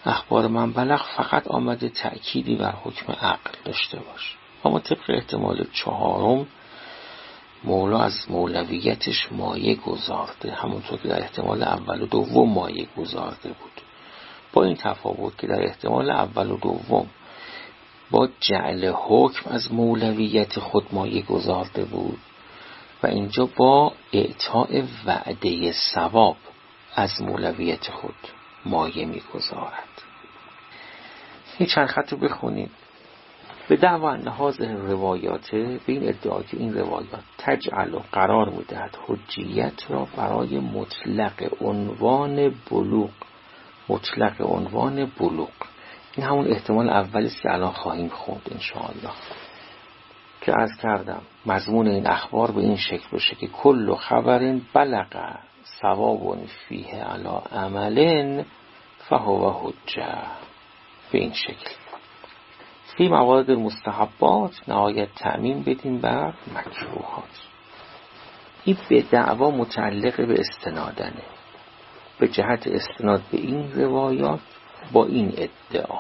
اخبار من بلغ فقط آمده تأکیدی بر حکم عقل داشته باشه. اما طبق احتمال چهارم مولا از مولویتش مایه گذارده، همونطور که در احتمال اول و دوم مایه گذارده بود، با این تفاوت که در احتمال اول و دوم با جعل حکم از مولویت خود مایه گذارده بود و اینجا با اعطاء وعده ثواب از مولویت خود مایه می‌گذارد. این چند خط رو بخونید. به دعوا نهاز روایات، به این ادعا که این روایات تجعل و قرار می‌دهد حجیت را برای مطلق عنوان بلوغ، مطلق عنوان بلوغ. این همون احتمال اولی است که الان خواهیم خوند انشاءالله، که عرض کردم مضمون این اخبار به این شکل باشه که کل خبر بلغ ثواب فیه علی عمل فهو حجه. به این شکل فی موارد مستحبات نهایت تعمیم بدیم بر مکروهات. این به دعوا متعلق به استنادنه، به جهت استناد به این روایات با این ادعا.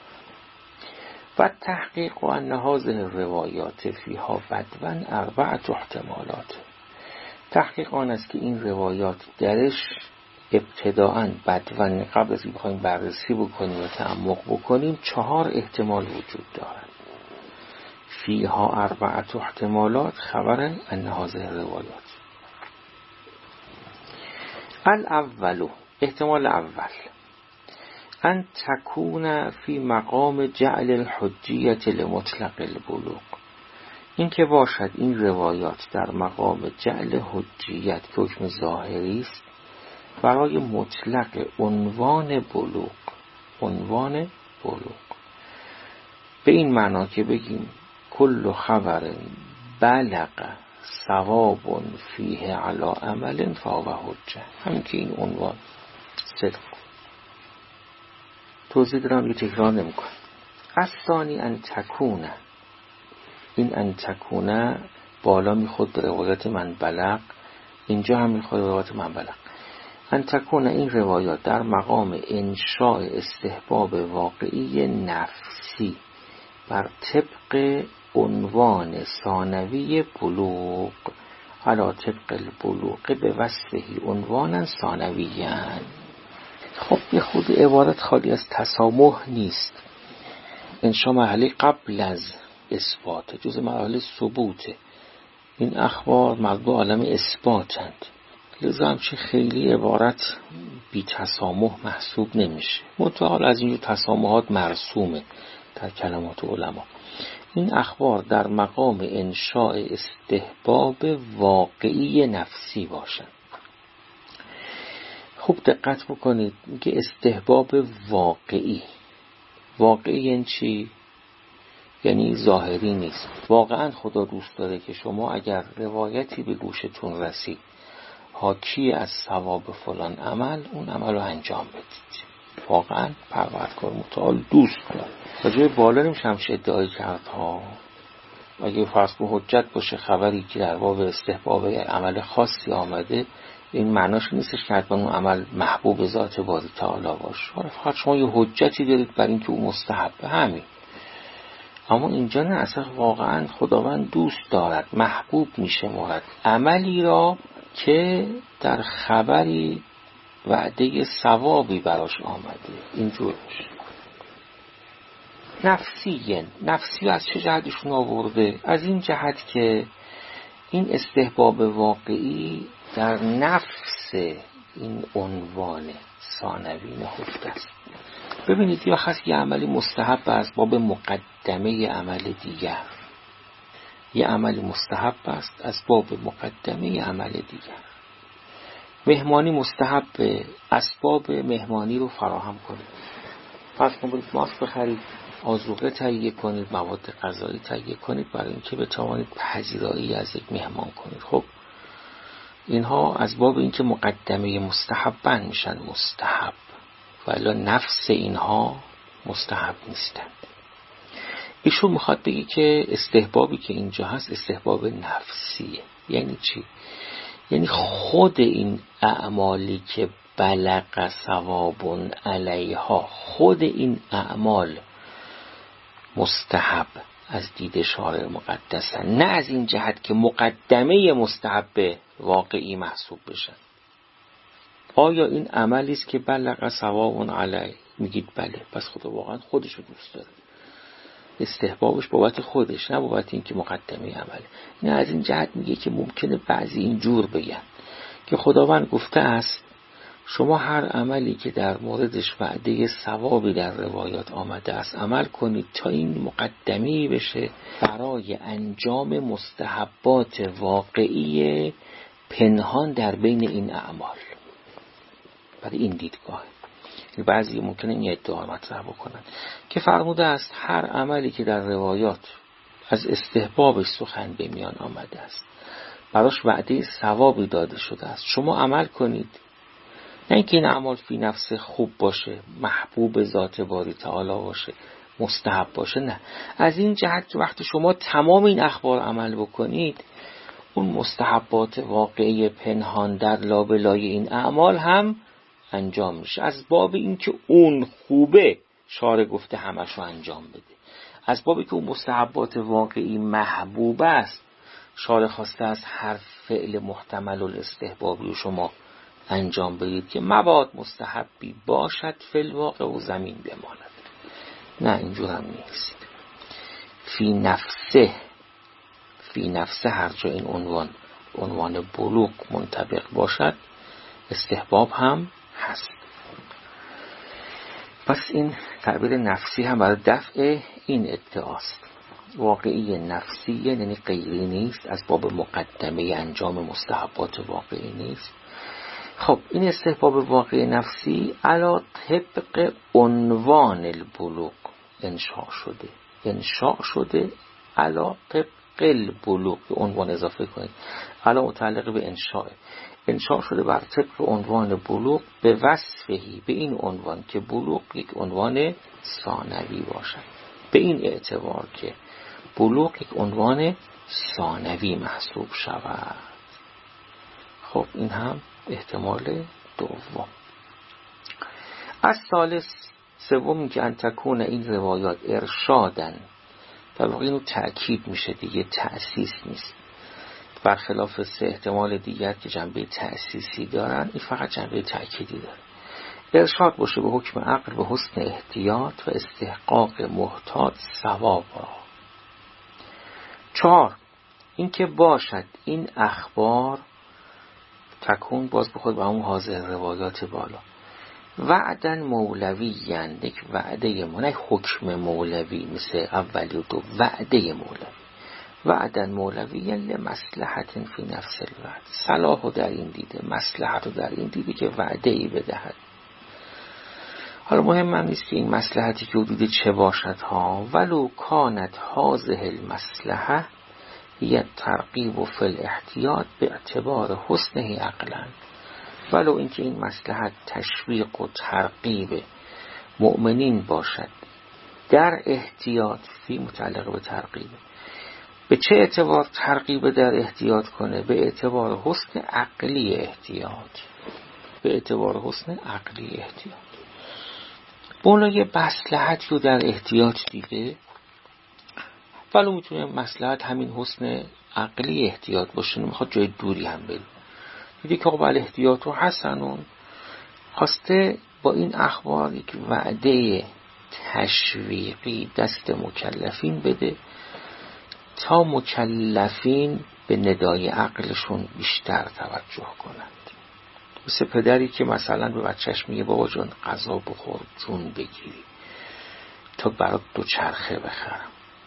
و تحقیق و انهاز روایات فیها بدون اربعت احتمالات. تحقیق آن است که این روایات درش ابتداءً بدون، قبل از این بخوایم بررسی بکنیم و تعمق بکنیم، چهار احتمال وجود دارد. فیها اربعت احتمالات خبر انهاز روایات. الاول، احتمال اول، ان تکون فی مقام جعل الحجیت لمطلق البلوغ، این که باشد این روایات در مقام جعل حجیت که حکم ظاهری است برای مطلق عنوان بلوغ، عنوان بلوغ. به این معنا که بگیم کل خبر بلغ ثواب فیه علی عمل فهو حجه، همین که این عنوان صدق. توضیح دارم یه تکرار نمی کنم. الثانی ان تکونه، این ان تکونه بالا میخود به روایت من بلغ، اینجا هم میخود به روایت من بلغ. ان تکونه این روایات در مقام انشاء استحباب واقعی نفسی بر طبق عنوان ثانوی بلوغ، علا طبق البلوغ به وصفه عنوانا ثانویاً. خب یه خود عبارت خالی از تسامح نیست. انشاء مرحله قبل از اثبات، جز مرحله ثبوته. این اخبار مربوط عالم اثباتند، لذا همچه خیلی عبارت بی تسامح محسوب نمیشه. متعال از اینجور تسامحات مرسومه در کلمات علما. این اخبار در مقام انشاء استحباب واقعی نفسی باشند. خوب دقت بکنید که استحباب واقعی، واقعی یعنی چی؟ یعنی ظاهری نیست. واقعا خدا دوست داره که شما اگر روایتی به گوشتون رسید حاکی از ثواب فلان عمل، اون عمل رو انجام بدید. واقعا پروردگار متعال دوست داره. راجع بالا نمیشه همش ادعای کرد ها. اگه فرض کنید حجت باشه خبری که در باب استحباب عمل خاصی آمده، این معناش نیستش که حتما اون عمل محبوب ذات باری تعالی باشه. فقط شما یه حجتی دارید بر این که اون مستحبه، همین. اما اینجا نه، اصلا واقعا خداوند دوست دارد، محبوب میشه مرد عملی را که در خبری وعده ثوابی براش آمده. اینجور نفسیه. نفسی از چه جهتشون آورده؟ از این جهت که این استحباب واقعی در نفس این عنوان ثانوی نهفته است. ببینید یا خاص یه عملی مستحب از باب مقدمه عمل دیگر، یه عملی مستحب است از باب مقدمه عمل دیگر. مهمانی مستحب، اسباب مهمانی رو فراهم کنید. پس کنید ماسک بخرید، آذوقه تهیه کنید، مواد غذایی تهیه کنید برای اینکه بتوانید پذیرایی از یک مهمان کنید. خب اینها از باب اینکه مقدمه مستحبن میشن مستحب، ولی نفس اینها مستحب نیستند. ایشون میخواد بگی که استحبابی که اینجا هست استحباب نفسیه. یعنی چی؟ یعنی خود این اعمالی که بلغ ثواب علیها، خود این اعمال مستحب از دید شارع مقدسن، نه از این جهت که مقدمه مستحب واقعی محسوب بشن. آیا این عملی است که بلغ ثواب علیه؟ میگید بله، پس خدا واقعا خودش رو دوست داره، استحبابش بابت خودش، نه بابت این که مقدمه عمله. نه از این جهت میگه که ممکنه بعضی اینجور بگن که خداوند گفته است شما هر عملی که در موردش وعده ثوابی در روایات آمده است عمل کنید تا این مقدمه بشه برای انجام مستحبات واقعی پنهان در بین این اعمال. برای این دیدگاه بعضی ممکنه این ادعا مطرح بکنن که فرموده است هر عملی که در روایات از استحبابش سخن به میان آمده است براش وعده ثوابی داده شده است، شما عمل کنید. نه اینکه این اعمال فی نفس خوب باشه، محبوب ذات باری تعالی باشه، مستحب باشه، نه. از این جهت که وقتی شما تمام این اخبار عمل بکنید اون مستحبات واقعی پنهان در لابلای این اعمال هم انجام میشه. از باب اینکه اون خوبه شارع گفته همشو انجام بده، از بابی که اون مستحبات واقعی محبوب است شارع خواسته از هر فعل محتمل الاستحبابی و شما انجام بدید که مباد مستحبی باشد فی الواقع و زمین بماند. نه اینجور هم نیست. فی نفسه، فی نفسه هر جا این عنوان عنوان بلوغ منطبق باشد استحباب هم هست. پس این تعبیر نفسی هم برای دفع این ادعاست. واقعی نفسی یعنی غیری نیست، از باب مقدمه انجام مستحبات واقعی نیست. خب این استحباب واقعی نفسی علا طبق عنوان البلوغ انشاء شده، انشاء شده علا طبق البلوغ، به عنوان اضافه کنید، علا متعلق به انشاء، انشاء شده بر طبق عنوان بلوغ به وصفهی، به این عنوان که بلوغ یک عنوان ثانوی باشد، به این اعتبار که بلوغ یک عنوان ثانوی محسوب شود. خب این هم احتمال دوم. از ثالث سومی که ان تکون این روایات ارشادن، در واقع اینو تأکید میشه دیگه، تأسیس نیست، برخلاف سه احتمال دیگر که جنبه تأسیسی دارن، این فقط جنبه تأکیدی داره. ارشاد باشه به حکم عقل به حسن احتیاط و استحقاق محتاط ثواب را. چهار این که باشد این اخبار تکون، باز بخود به همون حاضر روایات بالا، وعدن مولوی، یعنی یک وعده ما، نه حکم مولوی مثل اولی و دو، وعده مولوی، وعدن مولوی یعنی مصلحت فی نفس الوعد، صلاح در این دیده، مصلحت در این دیده که وعده ای بدهد. حالا مهم هم نیست که این مصلحتی که حدود چه باشد ها، ولو کانت هذه المصلحه یه ترغیب و فی الاحتیاط به اعتبار حسنه عقلا، ولو اینکه این مصلحت تشویق و ترغیب مؤمنین باشد در احتیاط، فی متعلق به ترغیب، به چه اعتبار ترغیب در احتیاط کنه؟ به اعتبار حسن عقلی احتیاط، به اعتبار حسن عقلی احتیاط. بولا یه مصلحتی رو در احتیاط دیده، ولو میتونه مصلحت همین حسن عقلی احتیاط باشه، نمیخواد جای دوری هم بره، دیدی که قبل احتیاط و حسنون، خواسته با این اخبار یک وعده تشویقی دست مکلفین بده تا مکلفین به ندای عقلشون بیشتر توجه کنند. مثل پدری که مثلا به بچهش میگه بابا جان غذا بخور جون بگیری تا برات دو چرخه بخرم.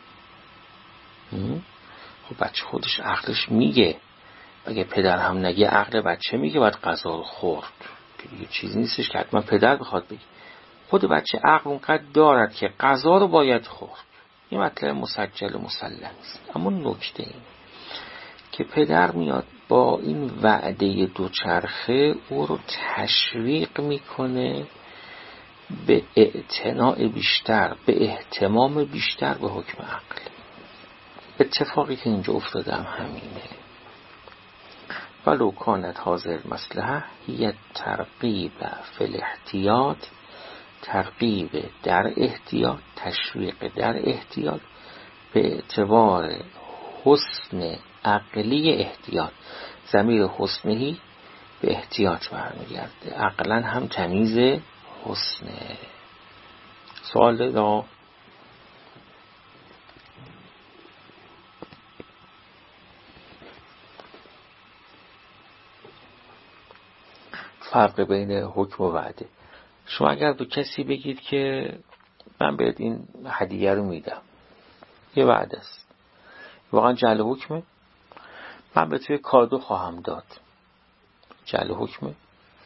خب بچه خودش عقلش میگه، اگه پدر هم نگه عقل بچه میگه باید غذا رو خورد، که دیگه چیزی نیستش که حتما پدر بخواد بگه، خود بچه عقل اونقدر دارد که غذا رو باید خورد. این مطلب مسجل و مسلم است. اما نکته این که پدر میاد با این وعده دوچرخه او رو تشویق میکنه به اعتناع بیشتر، به اهتمام بیشتر به حکم عقل. اتفاقی که اینجا افتاده هم همینه. ولو کانت حاضر مصلحه هی ترغیب فی الاحتیاط، ترغیب در احتیاط، تشویق در احتیاط به اعتبار حسن عقلی احتیاط. ضمیر حسنهی به احتیاط برمیگرده، عقلا هم تمیز حسنه. سوال دا فرق بین حکم و وعده. شما اگر به کسی بگید که من بهت این هدیه رو میدم، یه وعده است، واقعا جعل حکمه، من به توی کادو خواهم داد، جعل حکمه.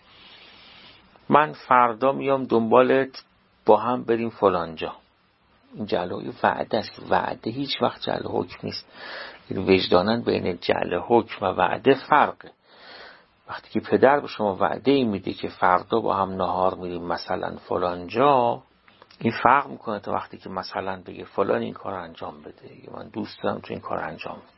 من فردا میام دنبالت با هم بریم فلانجا، این جعل وعده است. وعده هیچ وقت جعل حکم نیست. این وجدانن بین جعل حکم و وعده فرقه. وقتی که پدر به شما وعده ای میده که فردا با هم نهار میریم مثلا فلانجا، این فرق میکنه تا وقتی که مثلا بگه فلان این کار انجام بده، یا من دوست دارم تو این کار انجام بده.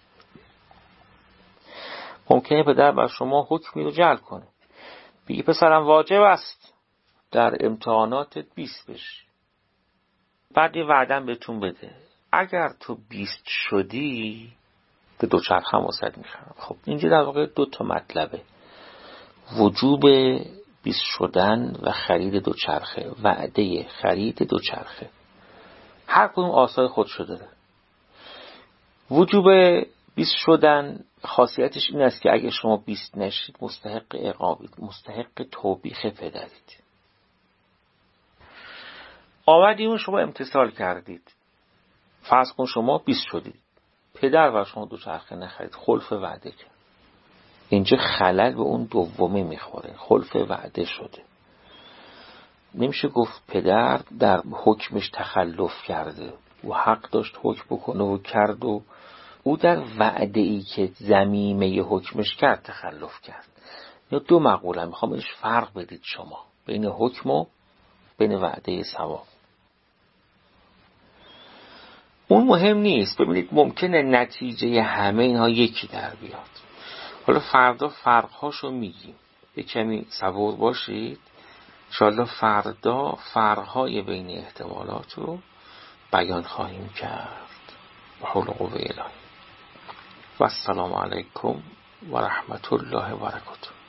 ممکنه پدر بر شما حکمی رو جعل کنه، بگه پسرم واجب است در امتحاناتت بیست بشی، بعد یه وعدم بهتون بده اگر تو بیست شدی به دوچرخه هم واسط میخرم. خب اینجا در واقع دو تا مطلبه، وجوب بیست شدن و خرید دوچرخه، وعده خرید دوچرخه، هر کدوم آثار خودشو داره. وجوب بیست شدن خاصیتش این است که اگه شما بیست نشید مستحق عقابید، مستحق توبیخ پدرید. آمدیم شما امتثال کردید، فرض کن شما بیست شدید، پدر و شما دوچرخه نخرید، خلف وعده کرد. اینجا خلل به اون دومی میخوره، خلف وعده شده. نمیشه گفت پدر در حکمش تخلف کرده، او حق داشت حکم بکنه و کرد، و او در وعده ای که ضمیمه حکمش کرد تخلف کرد. یا دو مقوله، میخوام بهش فرق بدید شما بین حکم و بین وعده ثواب. اون مهم نیست. ببینید ممکنه نتیجه همه اینها یکی در بیاد. حالا فردا فرقهاشو میگیم، یه کمی صبور باشید، انشاءالله فردا فرقهای بین احتمالات رو بیان خواهیم کرد. و حول و قوه الهی. و السلام علیکم و رحمت الله و برکاته.